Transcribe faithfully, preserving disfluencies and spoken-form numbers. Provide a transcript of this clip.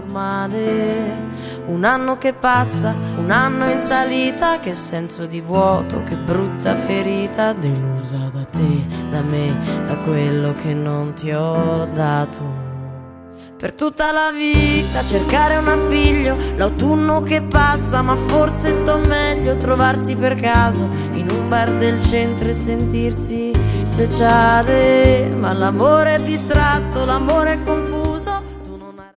normale. Un anno che passa, un anno in salita, che senso di vuoto, che brutta ferita, delusa da te, da me, da quello che non ti ho dato. Per tutta la vita cercare un appiglio, l'autunno che passa, ma forse sto meglio trovarsi per caso in un bar del centro e sentirsi speciale. Ma l'amore è distratto, l'amore è confuso,